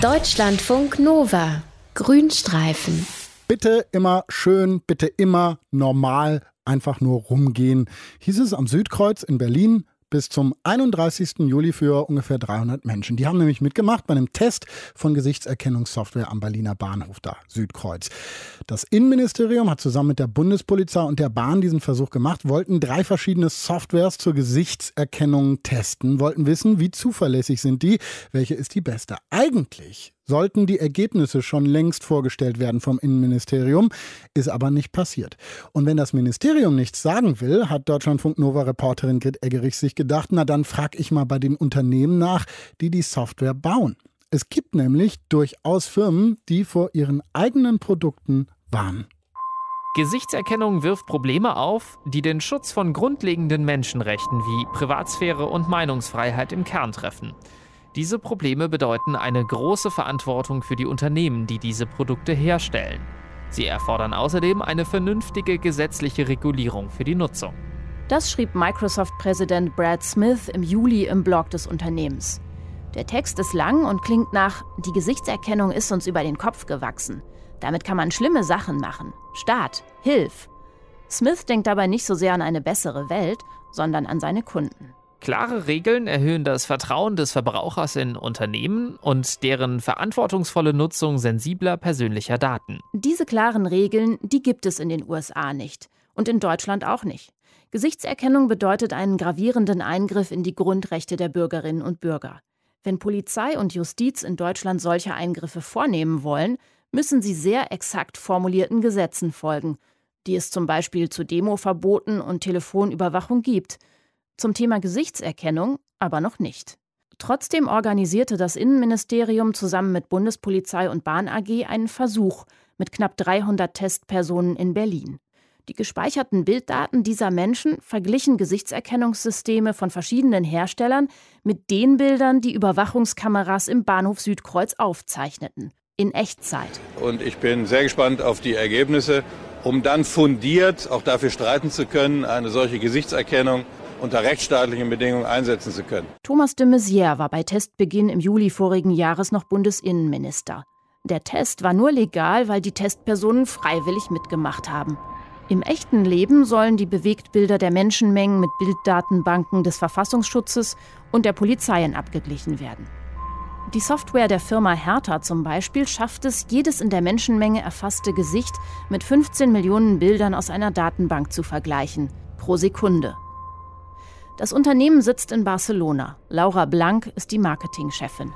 Deutschlandfunk Nova. Grünstreifen. Bitte immer schön, bitte immer normal, einfach nur rumgehen, hieß es am Südkreuz in Berlin bis zum 31. Juli für ungefähr 300 Menschen. Die haben nämlich mitgemacht bei einem Test von Gesichtserkennungssoftware am Berliner Bahnhof da, Südkreuz. Das Innenministerium hat zusammen mit der Bundespolizei und der Bahn diesen Versuch gemacht, wollten 3 verschiedene Softwares zur Gesichtserkennung testen, wollten wissen, wie zuverlässig sind die, welche ist die beste. Eigentlich sollten die Ergebnisse schon längst vorgestellt werden vom Innenministerium, ist aber nicht passiert. Und wenn das Ministerium nichts sagen will, hat Deutschlandfunk Nova-Reporterin Grit Eggerich sich gedacht, na dann frag ich mal bei den Unternehmen nach, die die Software bauen. Es gibt nämlich durchaus Firmen, die vor ihren eigenen Produkten warnen. Gesichtserkennung wirft Probleme auf, die den Schutz von grundlegenden Menschenrechten wie Privatsphäre und Meinungsfreiheit im Kern treffen. Diese Probleme bedeuten eine große Verantwortung für die Unternehmen, die diese Produkte herstellen. Sie erfordern außerdem eine vernünftige gesetzliche Regulierung für die Nutzung. Das schrieb Microsoft-Präsident Brad Smith im Juli im Blog des Unternehmens. Der Text ist lang und klingt nach: Die Gesichtserkennung ist uns über den Kopf gewachsen. Damit kann man schlimme Sachen machen. Staat, hilf! Smith denkt dabei nicht so sehr an eine bessere Welt, sondern an seine Kunden. Klare Regeln erhöhen das Vertrauen des Verbrauchers in Unternehmen und deren verantwortungsvolle Nutzung sensibler persönlicher Daten. Diese klaren Regeln, die gibt es in den USA nicht und in Deutschland auch nicht. Gesichtserkennung bedeutet einen gravierenden Eingriff in die Grundrechte der Bürgerinnen und Bürger. Wenn Polizei und Justiz in Deutschland solche Eingriffe vornehmen wollen, müssen sie sehr exakt formulierten Gesetzen folgen, die es zum Beispiel zu Demoverboten und Telefonüberwachung gibt. Zum Thema Gesichtserkennung aber noch nicht. Trotzdem organisierte das Innenministerium zusammen mit Bundespolizei und Bahn AG einen Versuch mit knapp 300 Testpersonen in Berlin. Die gespeicherten Bilddaten dieser Menschen verglichen Gesichtserkennungssysteme von verschiedenen Herstellern mit den Bildern, die Überwachungskameras im Bahnhof Südkreuz aufzeichneten. In Echtzeit. Und ich bin sehr gespannt auf die Ergebnisse, um dann fundiert auch dafür streiten zu können, eine solche Gesichtserkennung unter rechtsstaatlichen Bedingungen einsetzen zu können. Thomas de Maizière war bei Testbeginn im Juli vorigen Jahres noch Bundesinnenminister. Der Test war nur legal, weil die Testpersonen freiwillig mitgemacht haben. Im echten Leben sollen die Bewegtbilder der Menschenmengen mit Bilddatenbanken des Verfassungsschutzes und der Polizeien abgeglichen werden. Die Software der Firma Hertha zum Beispiel schafft es, jedes in der Menschenmenge erfasste Gesicht mit 15 Millionen Bildern aus einer Datenbank zu vergleichen, pro Sekunde. Das Unternehmen sitzt in Barcelona. Laura Blank ist die Marketingchefin.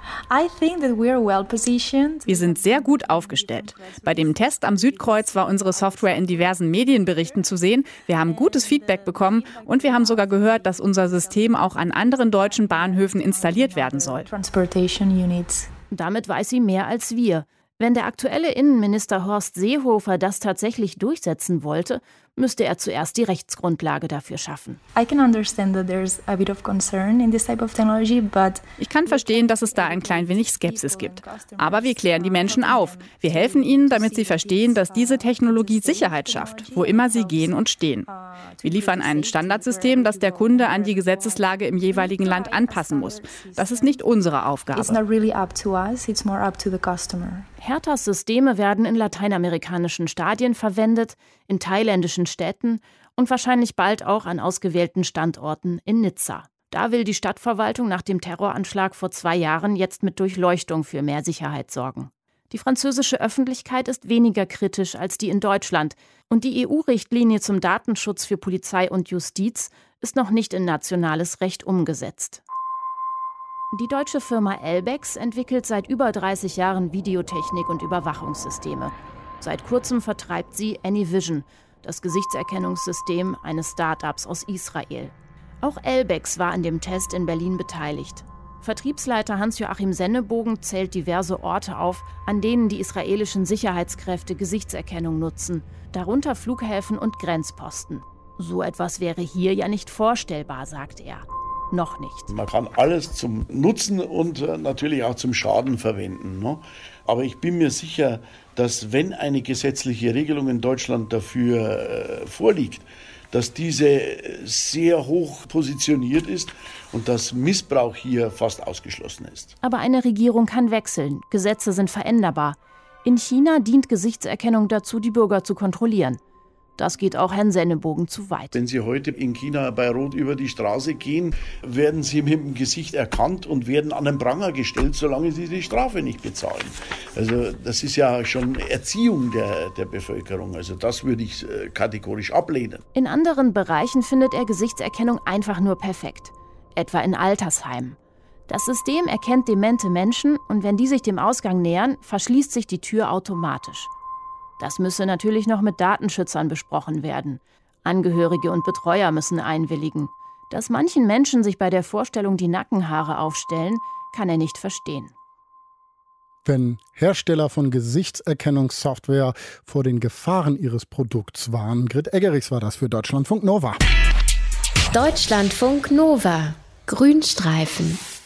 Wir sind sehr gut aufgestellt. Bei dem Test am Südkreuz war unsere Software in diversen Medienberichten zu sehen. Wir haben gutes Feedback bekommen und wir haben sogar gehört, dass unser System auch an anderen deutschen Bahnhöfen installiert werden soll. Damit weiß sie mehr als wir. Wenn der aktuelle Innenminister Horst Seehofer das tatsächlich durchsetzen wollte, müsste er zuerst die Rechtsgrundlage dafür schaffen. Ich kann verstehen, dass es da ein klein wenig Skepsis gibt. Aber wir klären die Menschen auf. Wir helfen ihnen, damit sie verstehen, dass diese Technologie Sicherheit schafft, wo immer sie gehen und stehen. Wir liefern ein Standardsystem, das der Kunde an die Gesetzeslage im jeweiligen Land anpassen muss. Das ist nicht unsere Aufgabe. Herthas Systeme werden in lateinamerikanischen Stadien verwendet, in thailändischen Städten und wahrscheinlich bald auch an ausgewählten Standorten in Nizza. Da will die Stadtverwaltung nach dem Terroranschlag vor 2 Jahren jetzt mit Durchleuchtung für mehr Sicherheit sorgen. Die französische Öffentlichkeit ist weniger kritisch als die in Deutschland und die EU-Richtlinie zum Datenschutz für Polizei und Justiz ist noch nicht in nationales Recht umgesetzt. Die deutsche Firma Elbex entwickelt seit über 30 Jahren Videotechnik und Überwachungssysteme. Seit kurzem vertreibt sie AnyVision, das Gesichtserkennungssystem eines Start-ups aus Israel. Auch Elbex war an dem Test in Berlin beteiligt. Vertriebsleiter Hans-Joachim Sennebogen zählt diverse Orte auf, an denen die israelischen Sicherheitskräfte Gesichtserkennung nutzen, darunter Flughäfen und Grenzposten. So etwas wäre hier ja nicht vorstellbar, sagt er. Noch nicht. Man kann alles zum Nutzen und natürlich auch zum Schaden verwenden, ne? Aber ich bin mir sicher, dass wenn eine gesetzliche Regelung in Deutschland dafür vorliegt, dass diese sehr hoch positioniert ist und dass Missbrauch hier fast ausgeschlossen ist. Aber eine Regierung kann wechseln, Gesetze sind veränderbar. In China dient Gesichtserkennung dazu, die Bürger zu kontrollieren. Das geht auch Herrn Sennebogen zu weit. Wenn Sie heute in China bei Rot über die Straße gehen, werden Sie mit dem Gesicht erkannt und werden an den Pranger gestellt, solange Sie die Strafe nicht bezahlen. Also das ist ja schon Erziehung der Bevölkerung. Also das würde ich kategorisch ablehnen. In anderen Bereichen findet er Gesichtserkennung einfach nur perfekt. Etwa in Altersheimen. Das System erkennt demente Menschen und wenn die sich dem Ausgang nähern, verschließt sich die Tür automatisch. Das müsse natürlich noch mit Datenschützern besprochen werden. Angehörige und Betreuer müssen einwilligen. Dass manchen Menschen sich bei der Vorstellung die Nackenhaare aufstellen, kann er nicht verstehen. Wenn Hersteller von Gesichtserkennungssoftware vor den Gefahren ihres Produkts warnen. Grit Eggerichs war das für Deutschlandfunk Nova. Deutschlandfunk Nova. Grünstreifen.